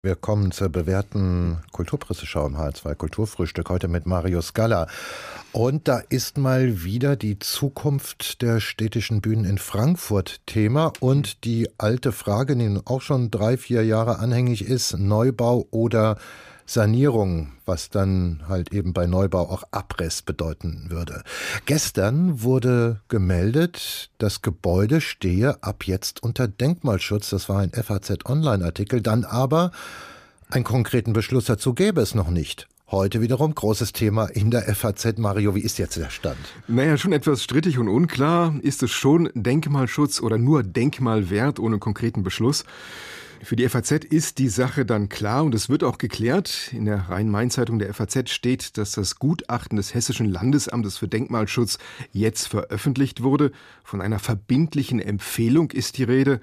Wir kommen zur bewährten Kulturpresseschau im H2 Kulturfrühstück, heute mit Mario Scala. Und da ist mal wieder die Zukunft der städtischen Bühnen in Frankfurt Thema und die alte Frage, die auch schon 3-4 Jahre anhängig ist, Neubau oder Sanierung, was dann halt eben bei Neubau auch Abriss bedeuten würde. Gestern wurde gemeldet, das Gebäude stehe ab jetzt unter Denkmalschutz. Das war ein FAZ-Online-Artikel. Dann aber einen konkreten Beschluss dazu gäbe es noch nicht. Heute wiederum großes Thema in der FAZ. Mario, wie ist jetzt der Stand? Naja, schon etwas strittig und unklar. Ist es schon Denkmalschutz oder nur Denkmalwert ohne konkreten Beschluss? Für die FAZ ist die Sache dann klar und es wird auch geklärt. In der Rhein-Main-Zeitung der FAZ steht, dass das Gutachten des Hessischen Landesamtes für Denkmalschutz jetzt veröffentlicht wurde. Von einer verbindlichen Empfehlung ist die Rede.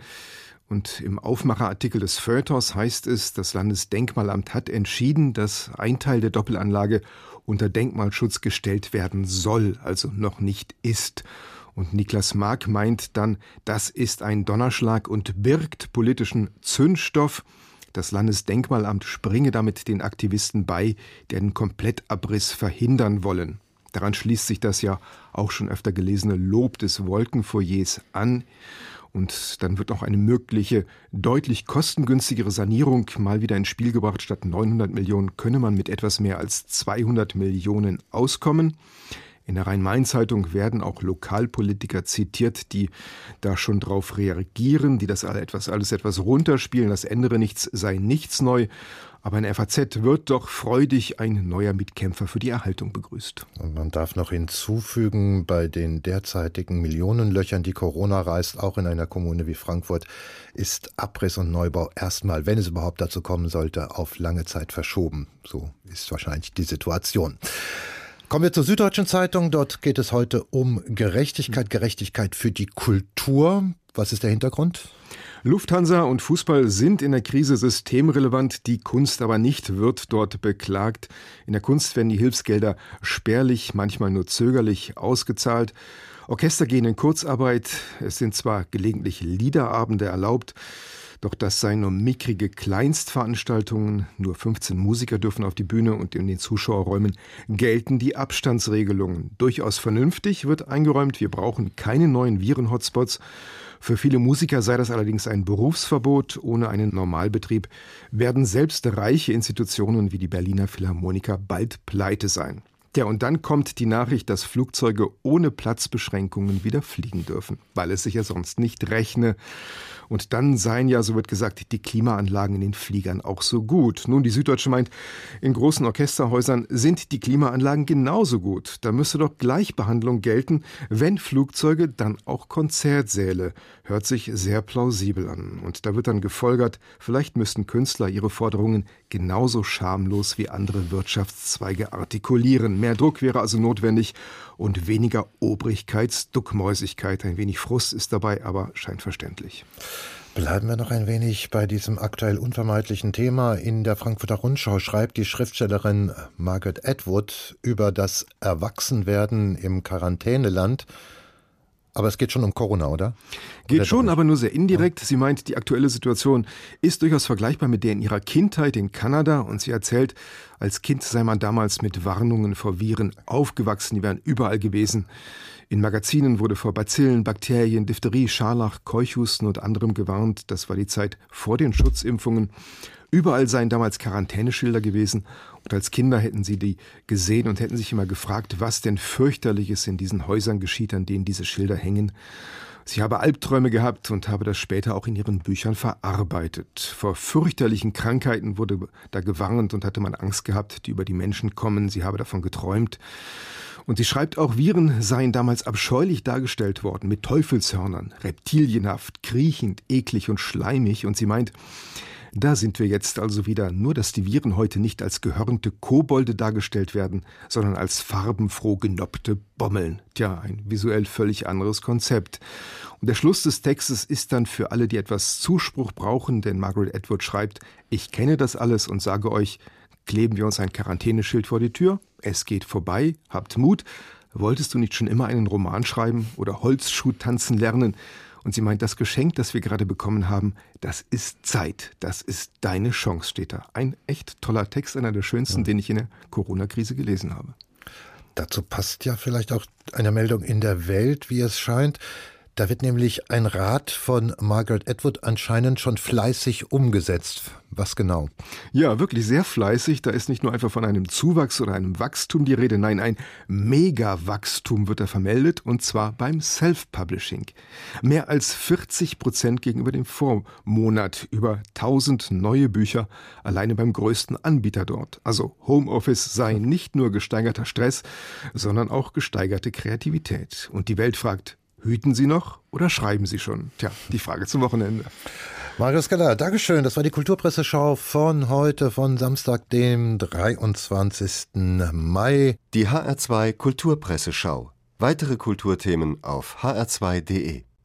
Und im Aufmacherartikel des Feuilletons heißt es, das Landesdenkmalamt hat entschieden, dass ein Teil der Doppelanlage unter Denkmalschutz gestellt werden soll, also noch nicht ist. Und Niklas Mark meint dann, das ist ein Donnerschlag und birgt politischen Zündstoff. Das Landesdenkmalamt springe damit den Aktivisten bei, die einen Komplettabriss verhindern wollen. Daran schließt sich das ja auch schon öfter gelesene Lob des Wolkenfoyers an. Und dann wird auch eine mögliche, deutlich kostengünstigere Sanierung mal wieder ins Spiel gebracht. Statt 900 Millionen könne man mit etwas mehr als 200 Millionen auskommen. In der Rhein-Main-Zeitung werden auch Lokalpolitiker zitiert, die da schon drauf reagieren, die das alles etwas runterspielen. Das ändere nichts, sei nichts neu. Aber in der FAZ wird doch freudig ein neuer Mitkämpfer für die Erhaltung begrüßt. Und man darf noch hinzufügen, bei den derzeitigen Millionenlöchern, die Corona reißt, auch in einer Kommune wie Frankfurt, ist Abriss und Neubau erstmal, wenn es überhaupt dazu kommen sollte, auf lange Zeit verschoben. So ist wahrscheinlich die Situation. Kommen wir zur Süddeutschen Zeitung. Dort geht es heute um Gerechtigkeit, Gerechtigkeit für die Kultur. Was ist der Hintergrund? Lufthansa und Fußball sind in der Krise systemrelevant, die Kunst aber nicht, wird dort beklagt. In der Kunst werden die Hilfsgelder spärlich, manchmal nur zögerlich ausgezahlt. Orchester gehen in Kurzarbeit. Es sind zwar gelegentlich Liederabende erlaubt, doch das seien nur mickrige Kleinstveranstaltungen. Nur 15 Musiker dürfen auf die Bühne und in den Zuschauerräumen gelten die Abstandsregelungen. Durchaus vernünftig wird eingeräumt, wir brauchen keine neuen Viren-Hotspots. Für viele Musiker sei das allerdings ein Berufsverbot. Ohne einen Normalbetrieb werden selbst reiche Institutionen wie die Berliner Philharmoniker bald pleite sein. Ja, und dann kommt die Nachricht, dass Flugzeuge ohne Platzbeschränkungen wieder fliegen dürfen, weil es sich ja sonst nicht rechne. Und dann seien ja, so wird gesagt, die Klimaanlagen in den Fliegern auch so gut. Nun, die Süddeutsche meint, in großen Orchesterhäusern sind die Klimaanlagen genauso gut. Da müsste doch Gleichbehandlung gelten, wenn Flugzeuge, dann auch Konzertsäle. Hört sich sehr plausibel an. Und da wird dann gefolgert, vielleicht müssten Künstler ihre Forderungen genauso schamlos wie andere Wirtschaftszweige artikulieren. Mehr Druck wäre also notwendig und weniger Obrigkeitsduckmäusigkeit. Ein wenig Frust ist dabei, aber scheint verständlich. Bleiben wir noch ein wenig bei diesem aktuell unvermeidlichen Thema. In der Frankfurter Rundschau schreibt die Schriftstellerin Margaret Atwood über das Erwachsenwerden im Quarantäneland. Aber es geht schon um Corona, oder? Geht schon, aber nur sehr indirekt. Sie meint, die aktuelle Situation ist durchaus vergleichbar mit der in ihrer Kindheit in Kanada. Und sie erzählt, als Kind sei man damals mit Warnungen vor Viren aufgewachsen. Die wären überall gewesen. In Magazinen wurde vor Bazillen, Bakterien, Diphtherie, Scharlach, Keuchhusten und anderem gewarnt. Das war die Zeit vor den Schutzimpfungen. Überall seien damals Quarantäneschilder gewesen. Und als Kinder hätten sie die gesehen und hätten sich immer gefragt, was denn fürchterliches in diesen Häusern geschieht, an denen diese Schilder hängen. Sie habe Albträume gehabt und habe das später auch in ihren Büchern verarbeitet. Vor fürchterlichen Krankheiten wurde da gewarnt und hatte man Angst gehabt, die über die Menschen kommen. Sie habe davon geträumt. Und sie schreibt auch, Viren seien damals abscheulich dargestellt worden, mit Teufelshörnern, reptilienhaft, kriechend, eklig und schleimig. Und sie meint, da sind wir jetzt also wieder, nur dass die Viren heute nicht als gehörnte Kobolde dargestellt werden, sondern als farbenfroh genoppte Bommeln. Tja, ein visuell völlig anderes Konzept. Und der Schluss des Textes ist dann für alle, die etwas Zuspruch brauchen, denn Margaret Atwood schreibt, ich kenne das alles und sage euch, kleben wir uns ein Quarantäneschild vor die Tür, es geht vorbei, habt Mut. Wolltest du nicht schon immer einen Roman schreiben oder Holzschuh tanzen lernen? Und sie meint, das Geschenk, das wir gerade bekommen haben, das ist Zeit. Das ist deine Chance, steht da. Ein echt toller Text, einer der schönsten, den ich in der Corona-Krise gelesen habe. Dazu passt ja vielleicht auch eine Meldung in der Welt, wie es scheint. Da wird nämlich ein Rat von Margaret Atwood anscheinend schon fleißig umgesetzt. Was genau? Ja, wirklich sehr fleißig. Da ist nicht nur einfach von einem Zuwachs oder einem Wachstum die Rede. Nein, ein Mega-Wachstum wird da vermeldet, und zwar beim Self-Publishing. Mehr als 40% gegenüber dem Vormonat. Über 1000 neue Bücher alleine beim größten Anbieter dort. Also Homeoffice sei nicht nur gesteigerter Stress, sondern auch gesteigerte Kreativität. Und die Welt fragt, hüten Sie noch oder schreiben Sie schon? Tja, die Frage zum Wochenende. Marius Galler, Dankeschön. Das war die Kulturpresseschau von heute, von Samstag, dem 23. Mai. Die HR2 Kulturpresseschau. Weitere Kulturthemen auf hr2.de.